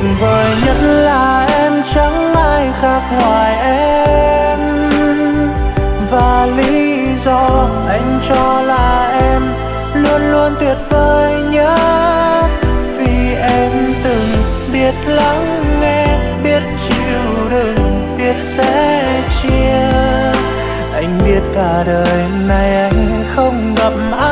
vời nhất là em chẳng ai khác ngoài em, và lý do anh cho là em luôn luôn tuyệt vời nhất, vì em từng biết lắng nghe, biết chịu đựng, biết sẻ chia. Anh biết cả đời này anh không gặp